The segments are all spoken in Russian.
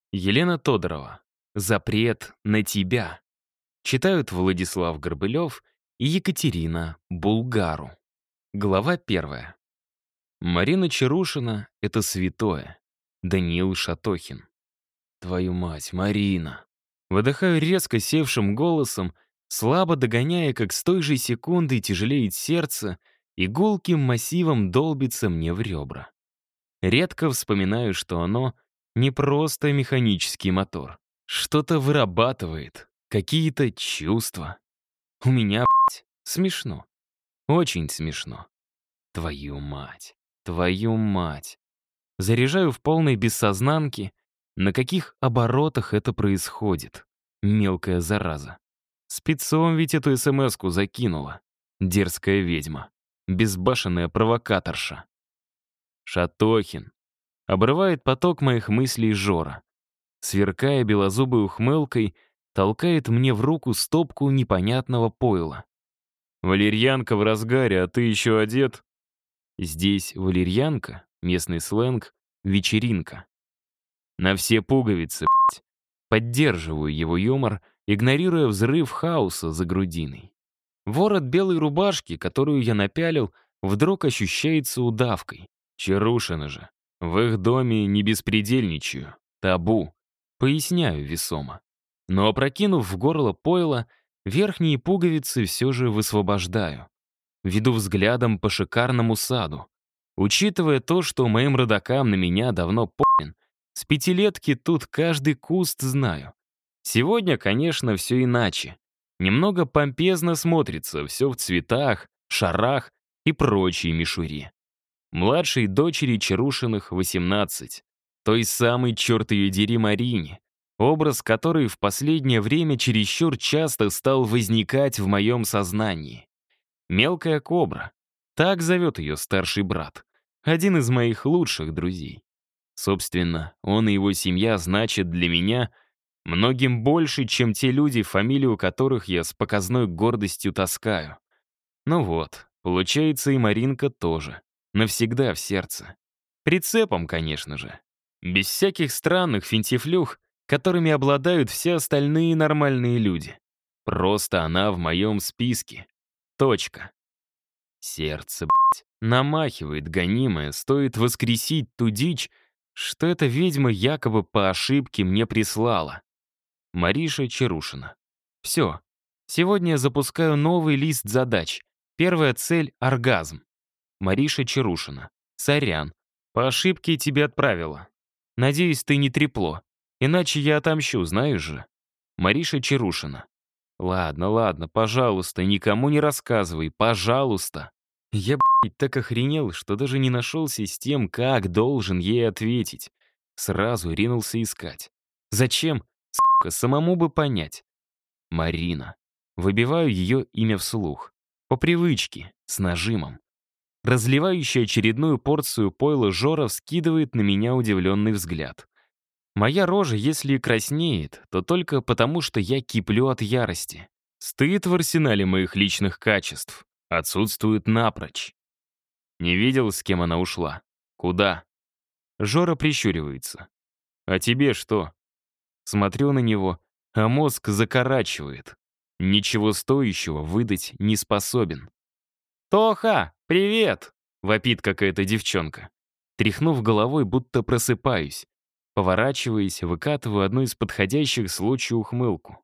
Елена Тодорова. «Запрет на тебя». Читают Владислав Горбылев и Екатерина Булгару. Глава 1. Марина Чарушина — это святое. Даниил Шатохин. Твою мать, Марина. Выдыхаю резко севшим голосом, слабо догоняя, как с той же секунды тяжелеет сердце и гулким массивом долбится мне в ребра. Редко вспоминаю, что оно не просто механический мотор. Что-то вырабатывает, какие-то чувства. У меня, смешно. Очень смешно. Твою мать, твою мать. Заряжаю в полной бессознанке, на каких оборотах это происходит. Мелкая зараза. Спецом ведь эту СМС-ку закинула. Дерзкая ведьма. Безбашенная провокаторша. Шатохин. Обрывает поток моих мыслей Жора. Сверкая белозубой ухмылкой, толкает мне в руку стопку непонятного пойла. «Валерьянка в разгаре, а ты еще одет?» Здесь валерьянка, местный сленг, вечеринка. На все пуговицы, блядь. Поддерживаю его юмор, игнорируя взрыв хаоса за грудиной. Ворот белой рубашки, которую я напялил, вдруг ощущается удавкой. Чарушина же. В их доме не беспредельничаю. Табу. Поясняю весомо. Но, опрокинув в горло пойла, верхние пуговицы все же высвобождаю. Веду взглядом по шикарному саду. Учитывая то, что моим родакам на меня давно похрен, с пятилетки тут каждый куст знаю. Сегодня, конечно, все иначе. Немного помпезно смотрится, все в цветах, шарах и прочей мишуре. Младшей дочери Чарушиных 18. Той самой, черт ее дери, Марине, образ которой в последнее время чересчур часто стал возникать в моем сознании. Мелкая кобра. Так зовет ее старший брат. Один из моих лучших друзей. Собственно, он и его семья значат для меня многим больше, чем те люди, фамилию которых я с показной гордостью таскаю. Ну вот, получается, и Маринка тоже. Навсегда в сердце. Прицепом, конечно же. Без всяких странных финтифлюх, которыми обладают все остальные нормальные люди. Просто она в моем списке. Точка. Сердце, намахивает гонимое, стоит воскресить ту дичь, что эта ведьма якобы по ошибке мне прислала. Мариша Чарушина. Все. Сегодня я запускаю новый лист задач. Первая цель — оргазм. Мариша Чарушина. Сорян. По ошибке тебе отправила. Надеюсь, ты не трепло. Иначе я отомщу, знаешь же. Мариша Чарушина. Ладно, пожалуйста, никому не рассказывай, пожалуйста. Я, так охренел, что даже не нашелся с тем, как должен ей ответить. Сразу ринулся искать. Зачем? Сука, самому бы понять. Марина. Выбиваю ее имя вслух. По привычке, с нажимом. Разливающий очередную порцию пойла Жора вскидывает на меня удивленный взгляд. Моя рожа, если и краснеет, то только потому, что я киплю от ярости. Стыд в арсенале моих личных качеств отсутствует напрочь. Не видел, с кем она ушла? Куда? Жора прищуривается. А тебе что? Смотрю на него, а мозг закорачивает. Ничего стоящего выдать не способен. «Тоха, привет!» — вопит какая-то девчонка. Тряхнув головой, будто просыпаюсь. Поворачиваясь, выкатываю одну из подходящих случаю ухмылку.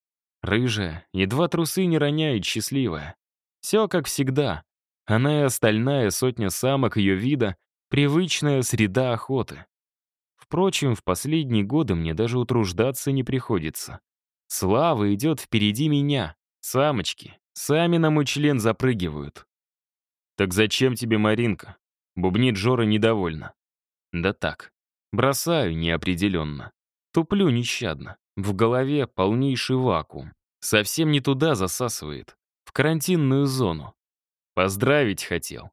Рыжая, едва трусы не роняет, счастливая. Все как всегда. Она и остальная сотня самок ее вида — привычная среда охоты. Впрочем, в последние годы мне даже утруждаться не приходится. Слава идет впереди меня. Самочки сами на мой член запрыгивают. «Так зачем тебе Маринка?» — бубнит Жора недовольно. «Да так. Бросаю неопределенно. Туплю нещадно. В голове полнейший вакуум. Совсем не туда засасывает. В карантинную зону. Поздравить хотел».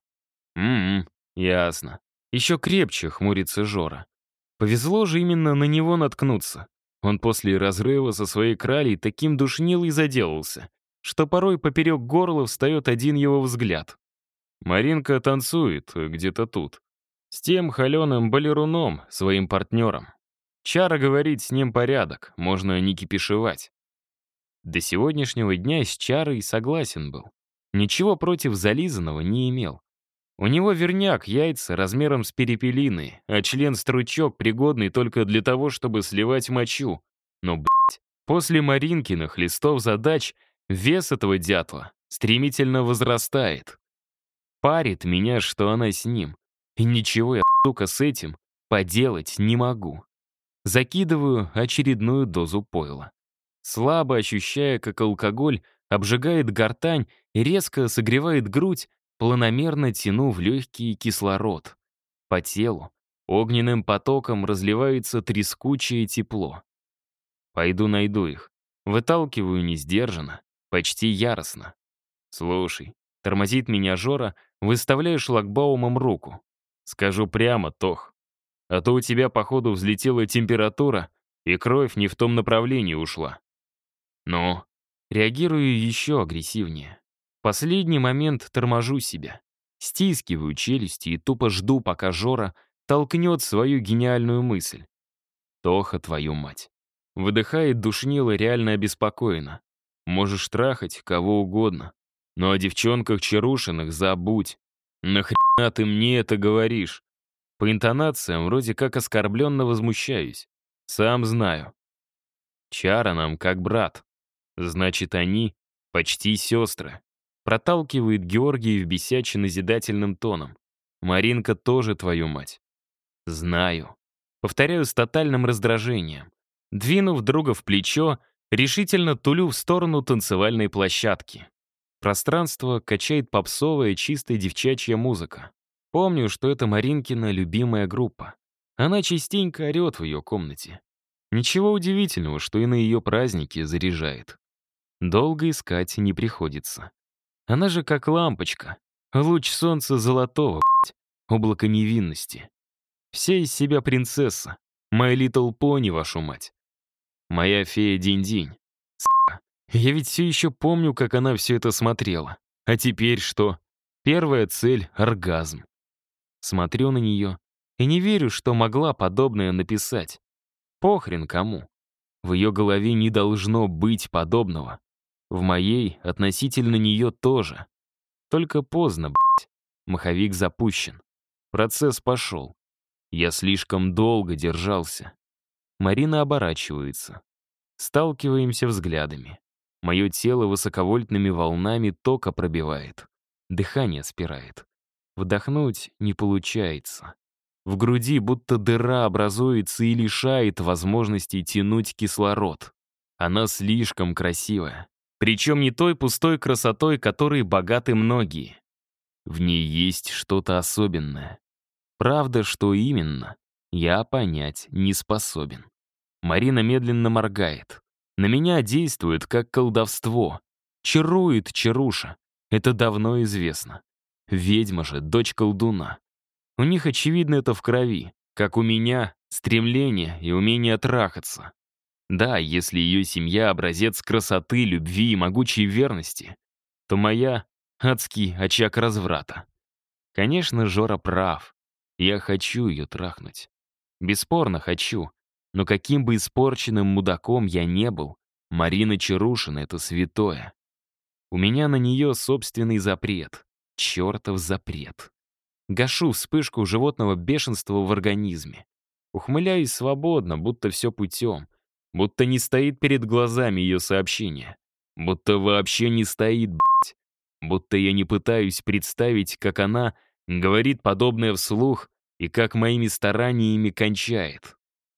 Ясно. Еще крепче хмурится Жора. Повезло же именно на него наткнуться. Он после разрыва со своей кралей таким душнилой заделался, что порой поперек горла встает один его взгляд. Маринка танцует где-то тут. С тем холеным балеруном, своим партнером. Чара говорит, с ним порядок, можно не кипишевать. До сегодняшнего дня с Чарой согласен был. Ничего против зализанного не имел. У него верняк, яйца размером с перепелиные, а член-стручок пригодный только для того, чтобы сливать мочу. Но, после Маринкиных листов задач вес этого дятла стремительно возрастает. Парит меня, что она с ним. И ничего я, сука, с этим поделать не могу. Закидываю очередную дозу пойла. Слабо ощущая, как алкоголь обжигает гортань и резко согревает грудь, планомерно тяну в легкий кислород. По телу огненным потоком разливается трескучее тепло. Пойду найду их. Выталкиваю несдержанно, почти яростно. «Слушай», — тормозит меня Жора, выставляя шлагбаумом руку. «Скажу прямо, Тох, а то у тебя, походу, взлетела температура, и кровь не в том направлении ушла». «Ну?» Реагирую еще агрессивнее. В последний момент торможу себя. Стискиваю челюсти и тупо жду, пока Жора толкнет свою гениальную мысль. «Тоха, твою мать!» Выдыхает душнило реально обеспокоенно. «Можешь трахать кого угодно. Но о девчонках Чарушиных забудь. Нахрена ты мне это говоришь?» По интонациям вроде как оскорбленно возмущаюсь. Сам знаю. Чара нам как брат. Значит, они почти сестры. Проталкивает Георгий в бесяче-назидательным тоном. Маринка тоже твою мать. Знаю. Повторяю с тотальным раздражением. Двинув друга в плечо, решительно тулю в сторону танцевальной площадки. Пространство качает попсовая, чистая девчачья музыка. Помню, что это Маринкина любимая группа. Она частенько орет в ее комнате. Ничего удивительного, что и на ее праздники заряжает. Долго искать не приходится. Она же как лампочка, луч солнца золотого, облако невинности. Вся из себя принцесса, My Little Pony, вашу мать. Моя фея Динь-Динь. Я ведь все еще помню, как она все это смотрела. А теперь что? Первая цель — оргазм. Смотрю на нее и не верю, что могла подобное написать. Похрен кому. В ее голове не должно быть подобного. В моей относительно нее тоже. Только поздно, блядь. Маховик запущен. Процесс пошел. Я слишком долго держался. Марина оборачивается. Сталкиваемся взглядами. Мое тело высоковольтными волнами тока пробивает. Дыхание спирает. Вдохнуть не получается. В груди будто дыра образуется и лишает возможности тянуть кислород. Она слишком красивая. Причем не той пустой красотой, которой богаты многие. В ней есть что-то особенное. Правда, что именно, я понять не способен. Марина медленно моргает. На меня действует как колдовство. Чарует чаруша. Это давно известно. Ведьма же, дочь колдуна. У них, очевидно, это в крови. Как у меня, стремление и умение трахаться. Да, если ее семья — образец красоты, любви и могучей верности, то моя — адский очаг разврата. Конечно, Жора прав. Я хочу ее трахнуть. Бесспорно хочу. Но каким бы испорченным мудаком я не был, Марина Чарушина — это святое. У меня на нее собственный запрет. Чертов запрет. Гашу вспышку животного бешенства в организме. Ухмыляюсь свободно, будто все путем. Будто не стоит перед глазами ее сообщение. Будто вообще не стоит, блядь. Будто я не пытаюсь представить, как она говорит подобное вслух и как моими стараниями кончает.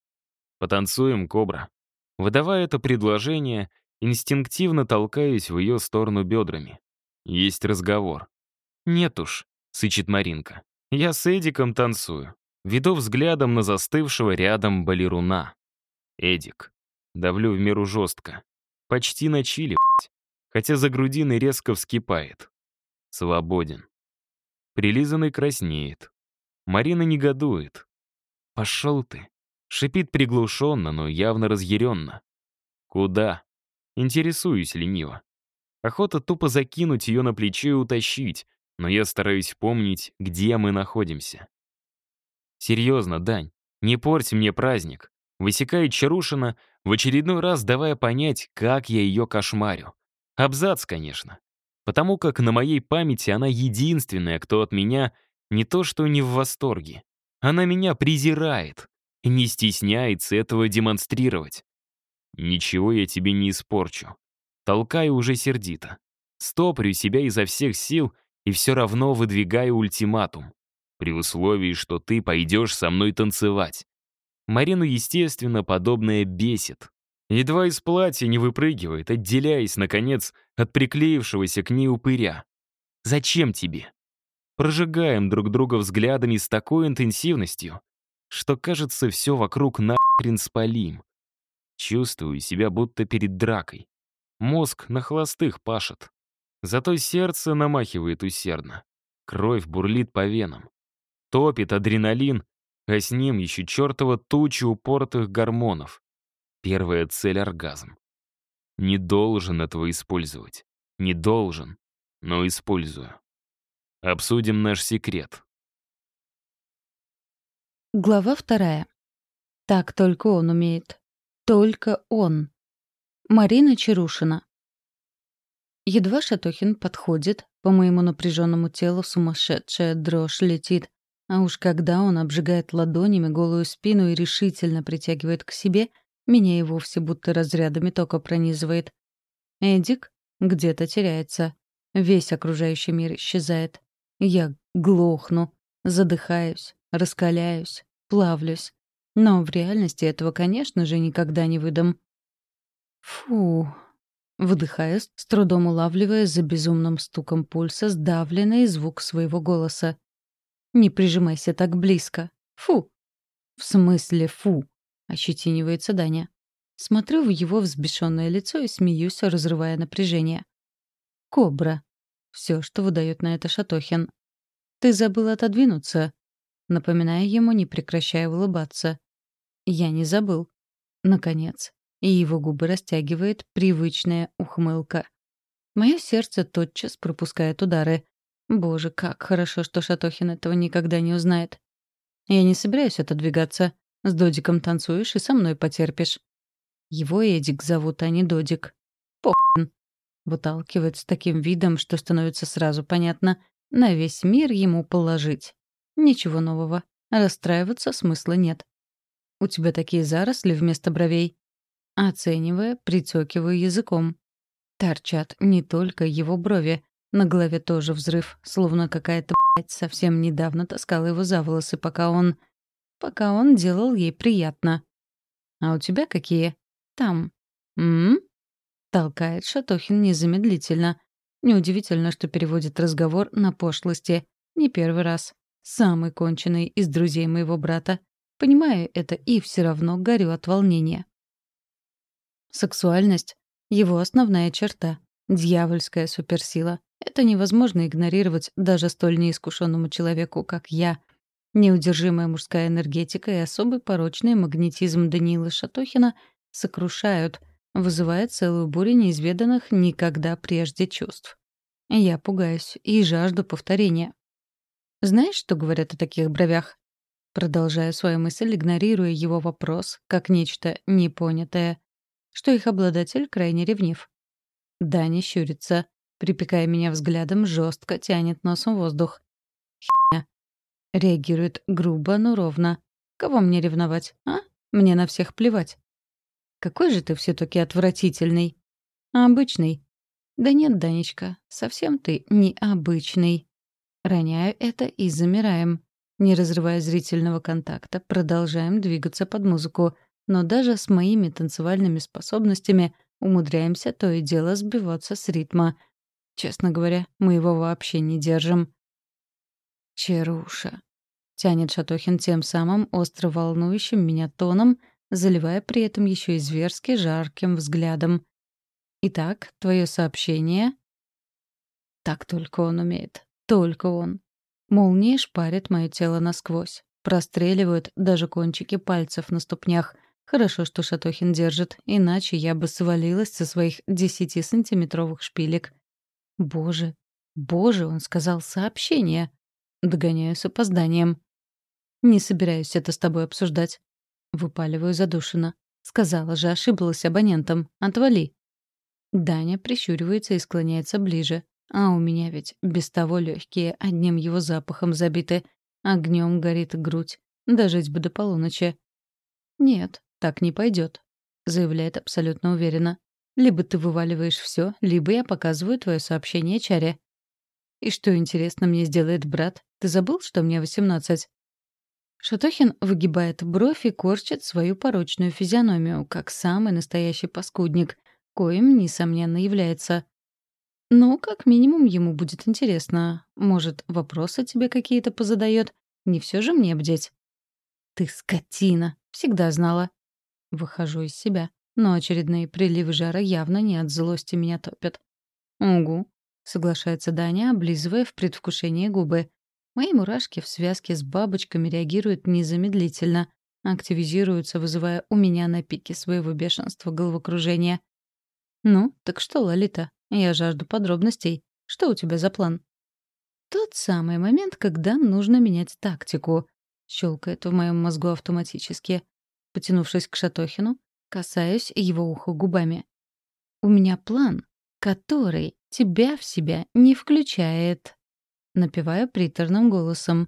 «Потанцуем, кобра». Выдавая это предложение, инстинктивно толкаюсь в ее сторону бедрами. Есть разговор. «Нет уж», — сычет Маринка. «Я с Эдиком танцую». Веду взглядом на застывшего рядом балеруна. Эдик. Давлю в меру жестко. Почти на чили, блядь. Хотя за грудиной резко вскипает. Свободен. Прилизанный краснеет. Марина негодует. «Пошел ты!» Шипит приглушенно, но явно разъяренно. «Куда?» Интересуюсь лениво. Охота тупо закинуть ее на плечо и утащить, но я стараюсь помнить, где мы находимся. «Серьезно, Дань, не порть мне праздник. Высекает Чарушина, в очередной раз давая понять, как я ее кошмарю. Абзац, конечно. Потому как на моей памяти она единственная, кто от меня не то что не в восторге. Она меня презирает и не стесняется этого демонстрировать. Ничего я тебе не испорчу. Толкаю уже сердито. Стопорю себя изо всех сил и все равно выдвигаю ультиматум. При условии, что ты пойдешь со мной танцевать. Марину, естественно, подобное бесит. Едва из платья не выпрыгивает, отделяясь, наконец, от приклеившегося к ней упыря. «Зачем тебе?» Прожигаем друг друга взглядами с такой интенсивностью, что, кажется, все вокруг нахрен спалим. Чувствую себя будто перед дракой. Мозг на холостых пашет. Зато сердце намахивает усердно. Кровь бурлит по венам. Топит адреналин, а с ним еще чертова туча упоротых гормонов. Первая цель — оргазм. Не должен этого использовать. Не должен, но использую. Обсудим наш секрет. Глава 2. Так только он умеет. Только он. Марина Чарушина. Едва Шатохин подходит, по моему напряженному телу сумасшедшая дрожь летит. А уж когда он обжигает ладонями голую спину и решительно притягивает к себе, меня и вовсе будто разрядами тока пронизывает. Эдик где-то теряется. Весь окружающий мир исчезает. Я глохну, задыхаюсь, раскаляюсь, плавлюсь. Но в реальности этого, конечно же, никогда не выдам. Фу. Выдыхаю, с трудом улавливая за безумным стуком пульса сдавленный звук своего голоса. «Не прижимайся так близко. Фу!» «В смысле фу?» — ощетинивается Даня. Смотрю в его взбешенное лицо и смеюсь, разрывая напряжение. «Кобра». Все, что выдает на это Шатохин. «Ты забыл отодвинуться», — напоминая ему, не прекращая улыбаться. «Я не забыл». Наконец. И его губы растягивает привычная ухмылка. Мое сердце тотчас пропускает удары. Боже, как хорошо, что Шатохин этого никогда не узнает. Я не собираюсь отодвигаться. С Додиком танцуешь и со мной потерпишь. Его Эдик зовут, а не Додик. Похрен. Выталкивает с таким видом, что становится сразу понятно. На весь мир ему положить. Ничего нового. Расстраиваться смысла нет. У тебя такие заросли вместо бровей. Оценивая, прицокиваю языком. Торчат не только его брови. На голове тоже взрыв, словно какая-то совсем недавно таскала его за волосы, пока он делал ей приятно. «А у тебя какие?» «Там». «М?», толкает Шатохин незамедлительно. Неудивительно, что переводит разговор на пошлости. Не первый раз. Самый конченый из друзей моего брата. Понимаю это и все равно горю от волнения. Сексуальность — его основная черта. Дьявольская суперсила. Это невозможно игнорировать даже столь неискушенному человеку, как я. Неудержимая мужская энергетика и особый порочный магнетизм Даниила Шатохина сокрушают, вызывая целую бурю неизведанных никогда прежде чувств. Я пугаюсь и жажду повторения. Знаешь, что говорят о таких бровях? Продолжаю свою мысль, игнорируя его вопрос, как нечто непонятое. Что их обладатель крайне ревнив. Даня щурится, припекая меня взглядом, жестко тянет носом воздух. Хня. Реагирует грубо, но ровно. Кого мне ревновать, а? Мне на всех плевать. Какой же ты все-таки отвратительный. Обычный. Да нет, Данечка, совсем ты необычный. Роняю это и замираем. Не разрывая зрительного контакта, продолжаем двигаться под музыку, но даже с моими танцевальными способностями умудряемся то и дело сбиваться с ритма. Честно говоря, мы его вообще не держим. «Чаруша», — тянет Шатохин тем самым остро волнующим меня тоном, заливая при этом еще и зверски жарким взглядом. «Итак, твое сообщение...» Так только он умеет. Только он. Молнии шпарят мое тело насквозь. Простреливают даже кончики пальцев на ступнях. Хорошо, что Шатохин держит, иначе я бы свалилась со своих 10-сантиметровых шпилек. Боже, боже, он сказал сообщение. Догоняю с опозданием. Не собираюсь это с тобой обсуждать. Выпаливаю задушенно. Сказала же, ошиблась абонентом. Отвали. Даня прищуривается и склоняется ближе. А у меня ведь без того легкие одним его запахом забиты. Огнем горит грудь. Дожить бы до полуночи. «Нет, так не пойдет», — заявляет абсолютно уверенно. «Либо ты вываливаешь все, либо я показываю твое сообщение Чаре». «И что, интересно, мне сделает брат? Ты забыл, что мне 18?» Шатохин выгибает бровь и корчит свою порочную физиономию, как самый настоящий паскудник, коим, несомненно, является. Ну, как минимум, ему будет интересно. Может, вопросы тебе какие-то позадает? Не все же мне бдеть. «Ты скотина! Всегда знала!» Выхожу из себя, но очередные приливы жара явно не от злости меня топят. «Угу», — соглашается Даня, облизывая в предвкушении губы. Мои мурашки в связке с бабочками реагируют незамедлительно, активизируются, вызывая у меня на пике своего бешенства головокружение. «Ну, так что, Лолита, я жажду подробностей. Что у тебя за план?» Тот самый момент, когда нужно менять тактику. Щелкает в моем мозгу автоматически. Потянувшись к Шатохину, касаюсь его уха губами. «У меня план, который тебя в себя не включает», — напеваю приторным голосом.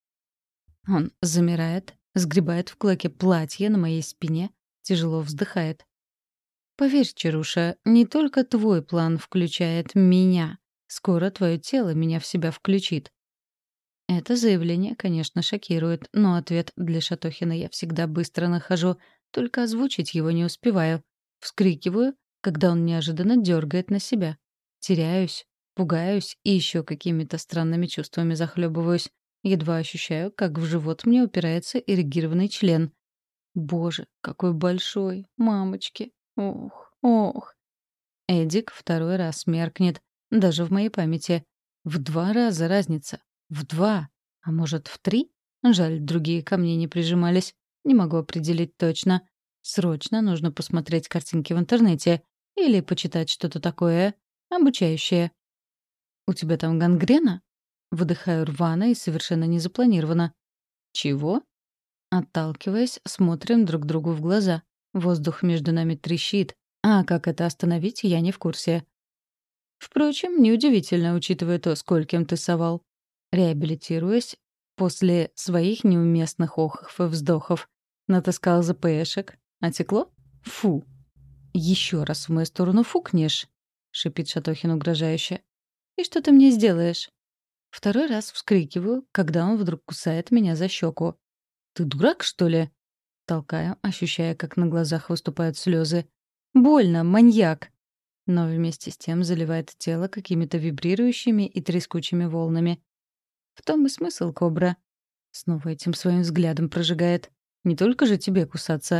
Он замирает, сгребает в клоке платье на моей спине, тяжело вздыхает. «Поверь, Чаруша, не только твой план включает меня. Скоро твое тело меня в себя включит». Это заявление, конечно, шокирует, но ответ для Шатохина я всегда быстро нахожу, только озвучить его не успеваю. Вскрикиваю, когда он неожиданно дергает на себя. Теряюсь, пугаюсь и еще какими-то странными чувствами захлебываюсь. Едва ощущаю, как в живот мне упирается эрегированный член. Боже, какой большой, мамочки. Ох, ох. Эдик второй раз меркнет, даже в моей памяти. В 2 раза разница. В 2. А может, в 3? Жаль, другие ко мне не прижимались. Не могу определить точно. Срочно нужно посмотреть картинки в интернете или почитать что-то такое обучающее. «У тебя там гангрена?» Выдыхаю рвано и совершенно незапланированно. «Чего?» Отталкиваясь, смотрим друг другу в глаза. Воздух между нами трещит. А как это остановить, я не в курсе. Впрочем, неудивительно, учитывая то, скольким ты совал. Реабилитируясь после своих неуместных охов и вздохов. Натаскал ЗПшек. Отекло? Фу. Еще раз в мою сторону фукнешь, шипит Шатохин угрожающе. И что ты мне сделаешь? Второй раз вскрикиваю, когда он вдруг кусает меня за щеку. Ты дурак, что ли? Толкаю, ощущая, как на глазах выступают слезы. Больно, маньяк. Но вместе с тем заливает тело какими-то вибрирующими и трескучими волнами. В том и смысл, кобра. Снова этим своим взглядом прожигает. Не только же тебе кусаться.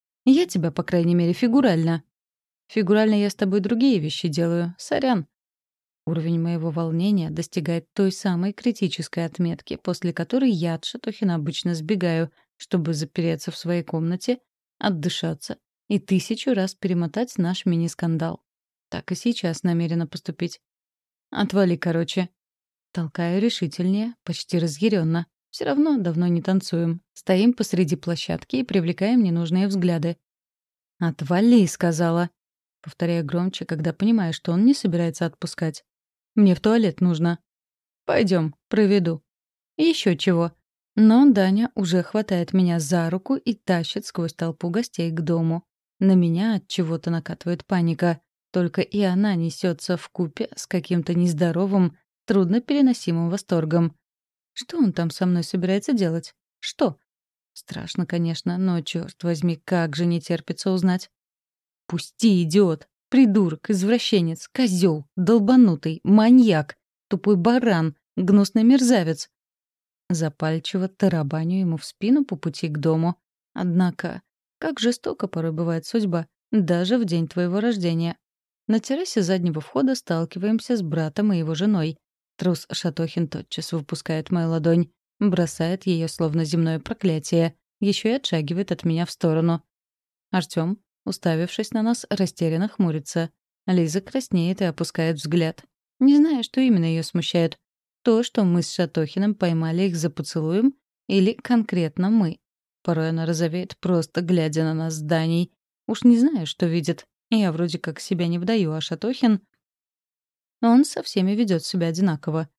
Я тебя, по крайней мере, фигурально. Фигурально я с тобой другие вещи делаю. Сорян. Уровень моего волнения достигает той самой критической отметки, после которой я от Шатохина обычно сбегаю, чтобы запереться в своей комнате, отдышаться и 1000 раз перемотать наш мини-скандал. Так и сейчас намерена поступить. Отвали, короче. Толкаю решительнее, почти разъяренно. Все равно давно не танцуем. Стоим посреди площадки и привлекаем ненужные взгляды. «Отвали», — сказала. Повторяю громче, когда понимаю, что он не собирается отпускать. «Мне в туалет нужно». «Пойдем, проведу». Еще чего. Но Даня уже хватает меня за руку и тащит сквозь толпу гостей к дому. На меня от чего-то накатывает паника. Только и она несется вкупе с каким-то нездоровым, труднопереносимым восторгом. Что он там со мной собирается делать? Что? Страшно, конечно, но, черт возьми, как же не терпится узнать. «Пусти, идиот! Придурок, извращенец, козел, долбанутый, маньяк, тупой баран, гнусный мерзавец!» Запальчиво тарабаню ему в спину по пути к дому. Однако, как жестоко порой бывает судьба, даже в день твоего рождения. На террасе заднего входа сталкиваемся с братом и его женой. Трус Шатохин тотчас выпускает мою ладонь, бросает ее словно земное проклятие, еще и отшагивает от меня в сторону. Артём, уставившись на нас, растерянно хмурится. Лиза краснеет и опускает взгляд. Не знаю, что именно ее смущает. То, что мы с Шатохиным поймали их за поцелуем, или конкретно мы. порой она розовеет, просто глядя на нас с Даней. Уж не знаю, что видит. Я вроде как себя не выдаю, а Шатохин... Он со всеми ведет себя одинаково.